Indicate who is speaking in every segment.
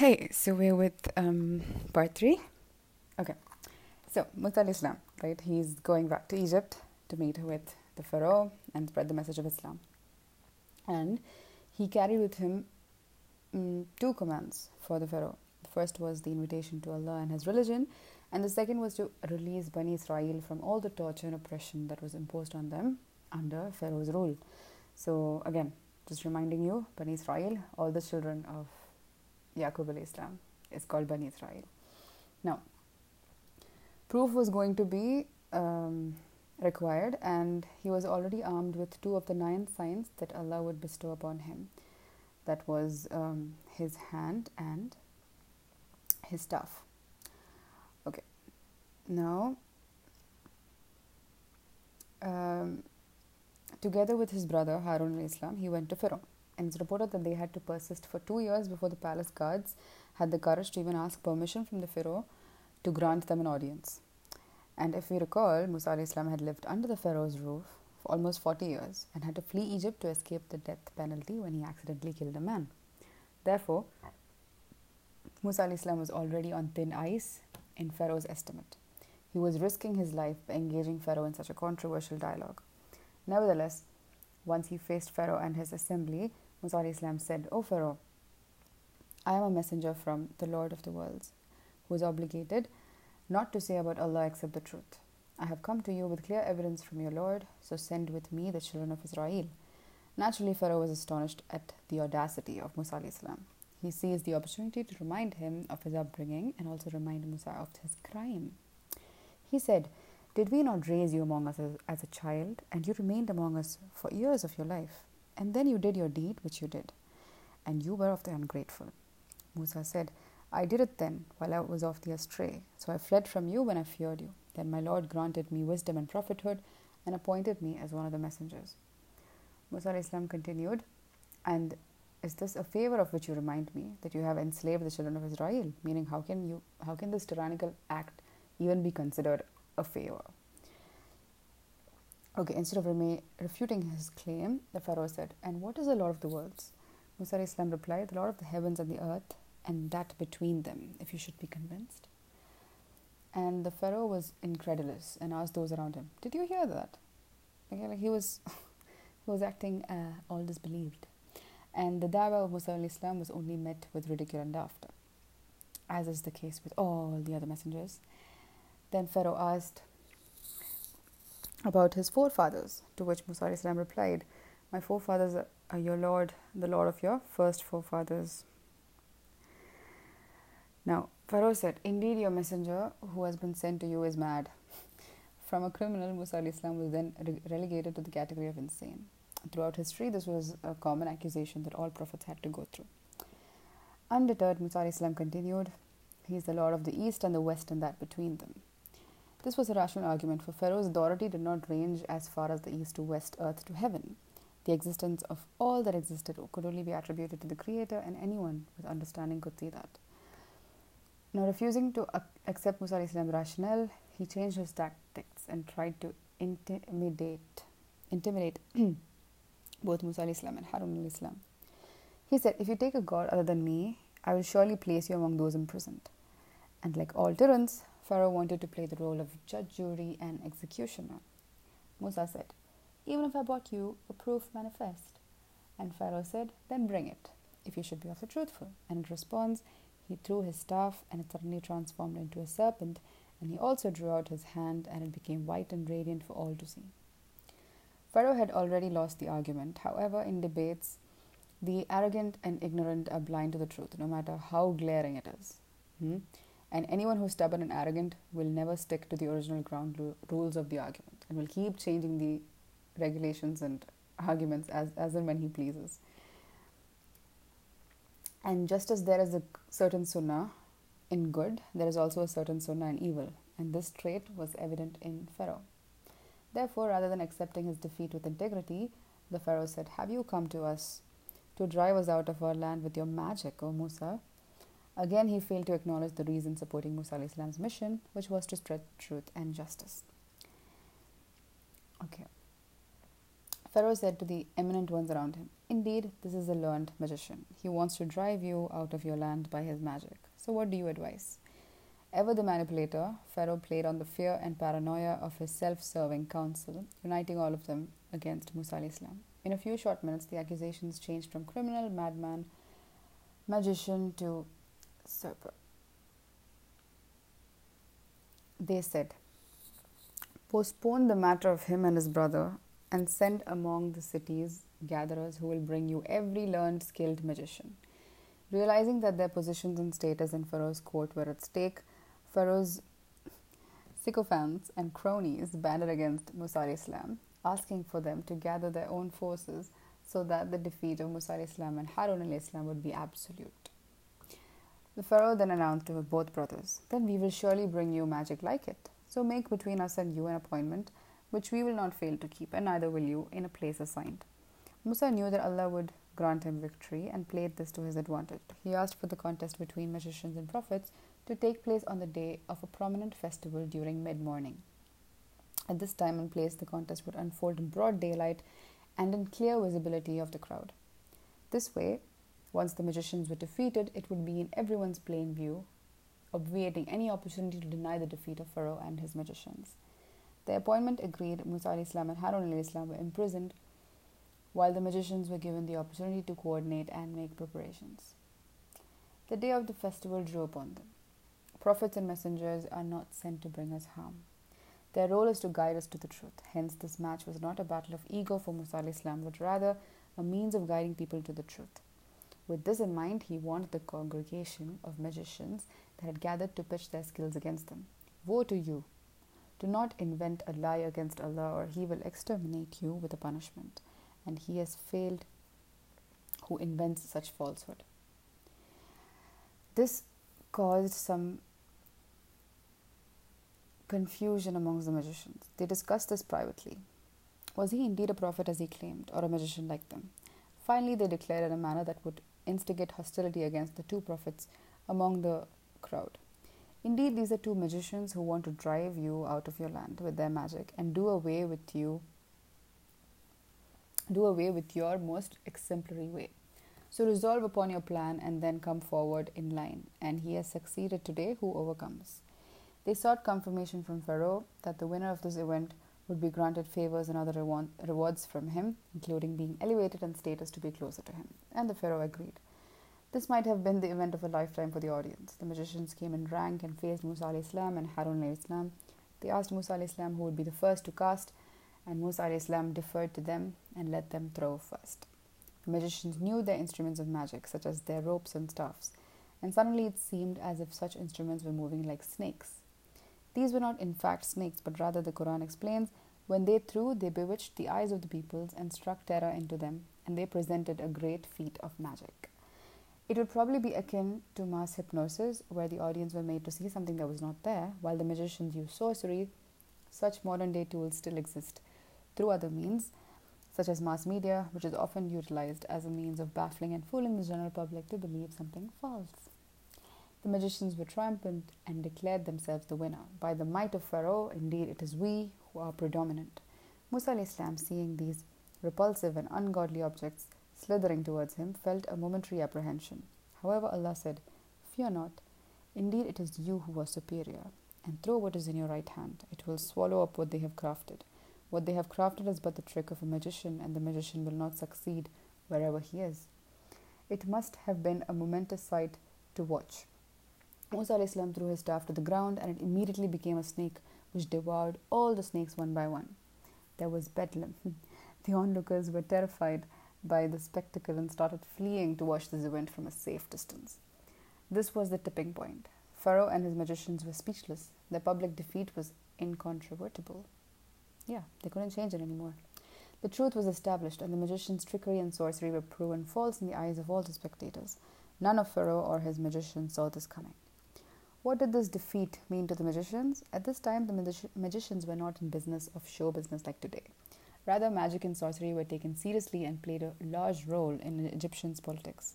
Speaker 1: Hey, so we're with part 3. Okay, so Musa alayhi Islam, right? He's going back to Egypt to meet with the Pharaoh and spread the message of Islam. And he carried with him two commands for the Pharaoh. The first was the invitation to Allah and His religion, and the second was to release Bani Israel from all the torture and oppression that was imposed on them under Pharaoh's rule. So again, just reminding you, Bani Israel, all the children of Yaqub alayhi Islam, is called Bani Israel. Now, proof was going to be required, and he was already armed with 2 of the 9 signs that Allah would bestow upon him. That was his hand and his staff. Okay, now together with his brother Harun alayhi Islam, he went to Pharaoh. And it's reported that they had to persist for 2 years before the palace guards had the courage to even ask permission from the Pharaoh to grant them an audience. And if we recall, Musa alayhi Islam had lived under the Pharaoh's roof for almost 40 years and had to flee Egypt to escape the death penalty when he accidentally killed a man. Therefore, Musa alayhi Islam was already on thin ice in Pharaoh's estimate. He was risking his life by engaging Pharaoh in such a controversial dialogue. Nevertheless, once he faced Pharaoh and his assembly, Musa alayhi Islam said, "O Pharaoh, I am a messenger from the Lord of the worlds, who is obligated not to say about Allah except the truth. I have come to you with clear evidence from your Lord, so send with me the children of Israel." Naturally, Pharaoh was astonished at the audacity of Musa alayhi Islam. He seized the opportunity to remind him of his upbringing and also remind Musa of his crime. He said, "Did we not raise you among us as a child, and you remained among us for years of your life? And then you did your deed, which you did, and you were of the ungrateful." Musa said, "I did it then, while I was of the astray. So I fled from you when I feared you. Then my Lord granted me wisdom and prophethood, and appointed me as one of the messengers." Musa alayhi Islam continued, "And is this a favor of which you remind me, that you have enslaved the children of Israel? Meaning, how can this tyrannical act even be considered a favor?" Okay, instead of refuting his claim, the Pharaoh said, "And what is the Lord of the worlds?" Musa alayhi Islam replied, "The Lord of the heavens and the earth, and that between them, if you should be convinced." And the Pharaoh was incredulous and asked those around him, "Did you hear that?" Okay, like he was acting all disbelieved. And the da'wah of Musa alayhi Islam was only met with ridicule and laughter, as is the case with all the other messengers. Then Pharaoh asked about his forefathers, to which Musa alayhi Islam replied, "My forefathers are your Lord, the Lord of your first forefathers." Now, Pharaoh said, "Indeed, your messenger who has been sent to you is mad." From a criminal, Musa alayhi Islam was then relegated to the category of insane. Throughout history, this was a common accusation that all prophets had to go through. Undeterred, Musa alayhi Islam continued, "He is the Lord of the East and the West and that between them." This was a rational argument, for Pharaoh's authority did not range as far as the east to west, earth to heaven. The existence of all that existed could only be attributed to the Creator, and anyone with understanding could see that. Now, refusing to accept Musa alayhi Islam's rationale, he changed his tactics and tried to intimidate both Musa alayhi Islam and Harun alayhi Islam. He said, "If you take a god other than me, I will surely place you among those imprisoned." And like all tyrants, Pharaoh wanted to play the role of judge, jury, and executioner. Musa said, "Even if I brought you a proof manifest." And Pharaoh said, "Then bring it, if you should be also truthful." And in response, he threw his staff, and it suddenly transformed into a serpent, and he also drew out his hand, and it became white and radiant for all to see. Pharaoh had already lost the argument. However, in debates, the arrogant and ignorant are blind to the truth, no matter how glaring it is. And anyone who's stubborn and arrogant will never stick to the original ground rules of the argument, and will keep changing the regulations and arguments as and when he pleases. And just as there is a certain sunnah in good, there is also a certain sunnah in evil, and this trait was evident in Pharaoh. Therefore, rather than accepting his defeat with integrity, the Pharaoh said, "Have you come to us to drive us out of our land with your magic, O Musa?" Again, he failed to acknowledge the reason supporting Musa alayhi Islam's mission, which was to spread truth and justice. Okay. Pharaoh said to the eminent ones around him, "Indeed, this is a learned magician. He wants to drive you out of your land by his magic. So what do you advise?" Ever the manipulator, Pharaoh played on the fear and paranoia of his self-serving council, uniting all of them against Musa alayhi salam. In a few short minutes, the accusations changed from criminal, madman, magician to usurper. They said, "Postpone the matter of him and his brother, and send among the cities gatherers who will bring you every learned, skilled magician." Realizing that their positions and status in Pharaoh's court were at stake, Pharaoh's sycophants and cronies banded against Musa alayhi salam, asking for them to gather their own forces so that the defeat of Musa alayhi salam and Harun alayhi salam would be absolute. The Pharaoh then announced to both brothers, "Then we will surely bring you magic like it. So make between us and you an appointment which we will not fail to keep, and neither will you, in a place assigned." Musa knew that Allah would grant him victory and played this to his advantage. He asked for the contest between magicians and prophets to take place on the day of a prominent festival during mid-morning. At this time and place, the contest would unfold in broad daylight and in clear visibility of the crowd. This way, once the magicians were defeated, it would be in everyone's plain view, obviating any opportunity to deny the defeat of Pharaoh and his magicians. The appointment agreed, Musa alayhi salam and Harun alayhi salam were imprisoned, while the magicians were given the opportunity to coordinate and make preparations. The day of the festival drew upon them. Prophets and messengers are not sent to bring us harm. Their role is to guide us to the truth. Hence, this match was not a battle of ego for Musa alayhi salam, but rather a means of guiding people to the truth. With this in mind, he warned the congregation of magicians that had gathered to pitch their skills against them. "Woe to you! Do not invent a lie against Allah, or He will exterminate you with a punishment. And he has failed who invents such falsehood." This caused some confusion amongst the magicians. They discussed this privately. Was he indeed a prophet as he claimed, or a magician like them? Finally, they declared in a manner that would instigate hostility against the two prophets among the crowd. "Indeed, these are two magicians who want to drive you out of your land with their magic and do away with your most exemplary way. So resolve upon your plan and then come forward in line. And he has succeeded today who overcomes." They sought confirmation from Pharaoh that the winner of this event would be granted favors and other rewards from him, including being elevated in status to be closer to him. And the Pharaoh agreed. This might have been the event of a lifetime for the audience. The magicians came in rank and faced Musa alayhi salam and Harun alayhi salam. They asked Musa alayhi salam who would be the first to cast, and Musa alayhi salam deferred to them and let them throw first. The magicians knew their instruments of magic, such as their ropes and staffs, and suddenly it seemed as if such instruments were moving like snakes. These were not in fact snakes, but rather, the Quran explains, when they threw, they bewitched the eyes of the peoples and struck terror into them, and they presented a great feat of magic. It would probably be akin to mass hypnosis, where the audience were made to see something that was not there, while the magicians used sorcery. Such modern-day tools still exist through other means, such as mass media, which is often utilized as a means of baffling and fooling the general public to believe something false. The magicians were triumphant and declared themselves the winner. "By the might of Pharaoh, indeed it is we who are predominant." Musa alayhi salam, seeing these repulsive and ungodly objects slithering towards him, felt a momentary apprehension. However, Allah said, "Fear not. Indeed it is you who are superior. And throw what is in your right hand. It will swallow up what they have crafted. What they have crafted is but the trick of a magician, and the magician will not succeed wherever he is." It must have been a momentous sight to watch. Musa alayhi salam threw his staff to the ground, and it immediately became a snake which devoured all the snakes one by one. There was bedlam. The onlookers were terrified by the spectacle and started fleeing to watch this event from a safe distance. This was the tipping point. Pharaoh and his magicians were speechless. Their public defeat was incontrovertible. They couldn't change it anymore. The truth was established, and the magicians' trickery and sorcery were proven false in the eyes of all the spectators. None of Pharaoh or his magicians saw this coming. What did this defeat mean to the magicians? At this time, the magicians were not in business of show business like today. Rather, magic and sorcery were taken seriously and played a large role in Egyptians' politics.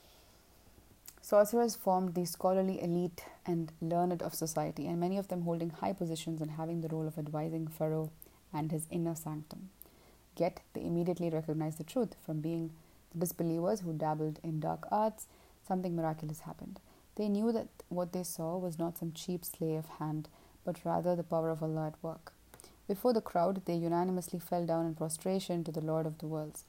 Speaker 1: Sorcerers formed the scholarly elite and learned of society, and many of them holding high positions and having the role of advising Pharaoh and his inner sanctum. Yet they immediately recognized the truth. From being the disbelievers who dabbled in dark arts, something miraculous happened. They knew that what they saw was not some cheap sleight of hand, but rather the power of Allah at work. Before the crowd, they unanimously fell down in prostration to the Lord of the worlds.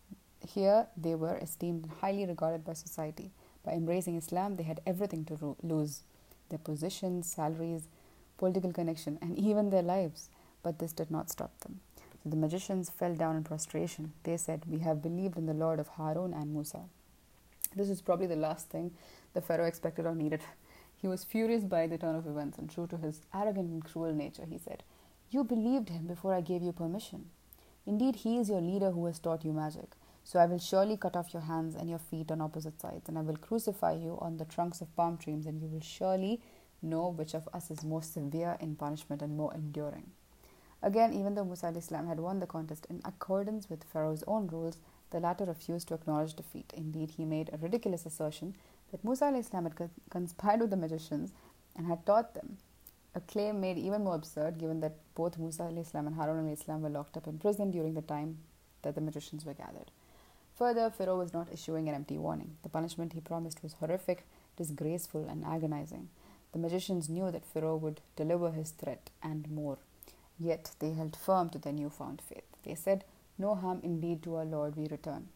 Speaker 1: Here, they were esteemed and highly regarded by society. By embracing Islam, they had everything to lose: their positions, salaries, political connection, and even their lives. But this did not stop them. So the magicians fell down in prostration. They said, "We have believed in the Lord of Harun and Musa." This is probably the last thing the Pharaoh expected or needed. He was furious by the turn of events, and true to his arrogant and cruel nature, he said, "You believed him before I gave you permission. Indeed, he is your leader who has taught you magic. So I will surely cut off your hands and your feet on opposite sides, and I will crucify you on the trunks of palm trees, and you will surely know which of us is more severe in punishment and more enduring." Again, even though Musa al-Islam had won the contest in accordance with Pharaoh's own rules, the latter refused to acknowledge defeat. Indeed, he made a ridiculous assertion that Musa al-Islam had conspired with the magicians and had taught them, a claim made even more absurd given that both Musa al-Islam and Harun al-Islam were locked up in prison during the time that the magicians were gathered. Further, Pharaoh was not issuing an empty warning. The punishment he promised was horrific, disgraceful, and agonizing. The magicians knew that Pharaoh would deliver his threat and more. Yet they held firm to their newfound faith. They said, "No harm indeed to our Lord we return.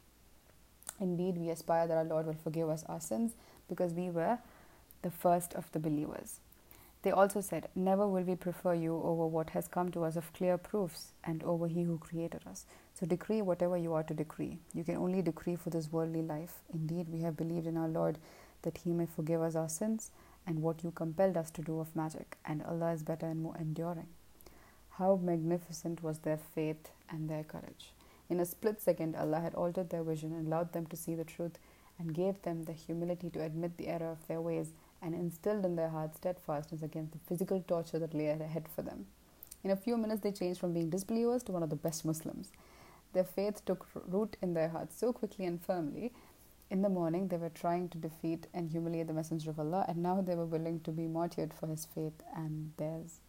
Speaker 1: Indeed, we aspire that our Lord will forgive us our sins because we were the first of the believers." They also said, "Never will we prefer you over what has come to us of clear proofs and over He who created us. So decree whatever you are to decree. You can only decree for this worldly life. Indeed, we have believed in our Lord that He may forgive us our sins and what you compelled us to do of magic, and Allah is better and more enduring." How magnificent was their faith and their courage. In a split second, Allah had altered their vision and allowed them to see the truth and gave them the humility to admit the error of their ways and instilled in their hearts steadfastness against the physical torture that lay ahead for them. In a few minutes, they changed from being disbelievers to one of the best Muslims. Their faith took root in their hearts so quickly and firmly. In the morning, they were trying to defeat and humiliate the Messenger of Allah, and now they were willing to be martyred for his faith and theirs.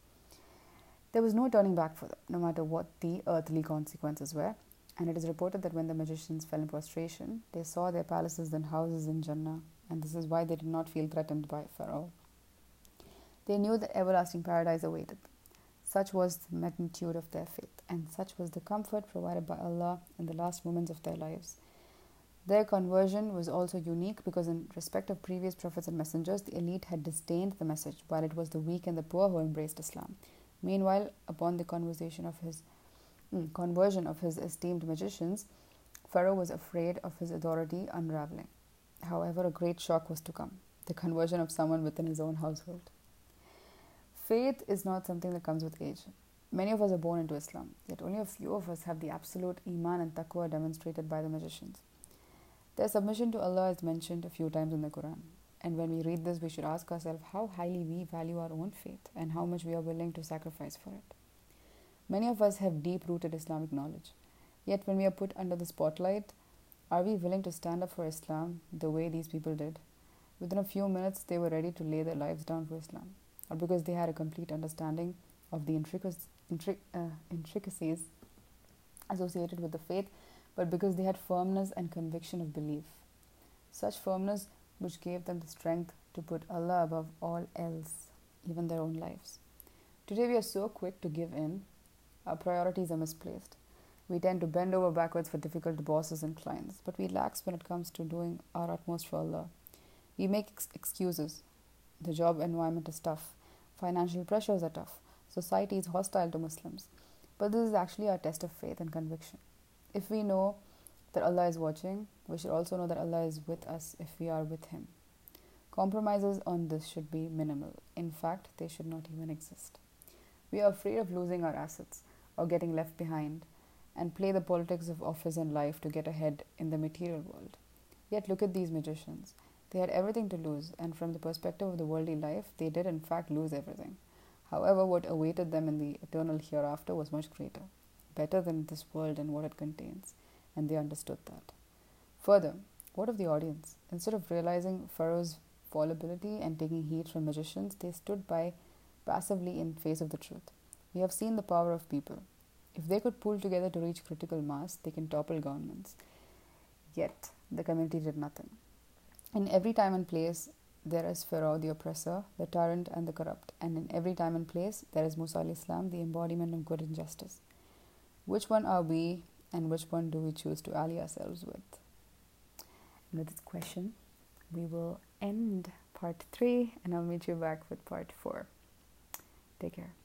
Speaker 1: There was no turning back for them, no matter what the earthly consequences were. And it is reported that when the magicians fell in prostration, they saw their palaces and houses in Jannah, and this is why they did not feel threatened by Pharaoh. They knew that everlasting paradise awaited them. Such was the magnitude of their faith, and such was the comfort provided by Allah in the last moments of their lives. Their conversion was also unique because in respect of previous prophets and messengers, the elite had disdained the message, while it was the weak and the poor who embraced Islam. Meanwhile, upon the conversion of his esteemed magicians, Pharaoh was afraid of his authority unraveling. However, a great shock was to come: the conversion of someone within his own household. Faith is not something that comes with age. Many of us are born into Islam, yet only a few of us have the absolute iman and taqwa demonstrated by the magicians. Their submission to Allah is mentioned a few times in the Quran. And when we read this, we should ask ourselves how highly we value our own faith and how much we are willing to sacrifice for it. Many of us have deep-rooted Islamic knowledge. Yet when we are put under the spotlight, are we willing to stand up for Islam the way these people did? Within a few minutes, they were ready to lay their lives down for Islam, or because they had a complete understanding of the intricacies associated with the faith, but because they had firmness and conviction of belief. Such firmness which gave them the strength to put Allah above all else, even their own lives. Today we are so quick to give in. Our priorities are misplaced. We tend to bend over backwards for difficult bosses and clients, but we lax when it comes to doing our utmost for Allah. We make excuses. The job environment is tough. Financial pressures are tough. Society is hostile to Muslims. But this is actually our test of faith and conviction. If we know that Allah is watching, we should also know that Allah is with us if we are with Him. Compromises on this should be minimal. In fact, they should not even exist. We are afraid of losing our assets or getting left behind and play the politics of office and life to get ahead in the material world. Yet look at these magicians. They had everything to lose, and from the perspective of the worldly life, they did in fact lose everything. However, what awaited them in the eternal hereafter was much greater, better than this world and what it contains, and they understood that. Further, what of the audience? Instead of realizing Pharaoh's fallibility and taking heed from magicians, they stood by passively in face of the truth. We have seen the power of people. If they could pull together to reach critical mass, they can topple governments. Yet, the community did nothing. In every time and place, there is Pharaoh, the oppressor, the tyrant, and the corrupt. And in every time and place, there is Musa al-Islam, the embodiment of good and justice. Which one are we, and which one do we choose to ally ourselves with? And with this question, we will end part 3, and I'll meet you back with part 4. Take care.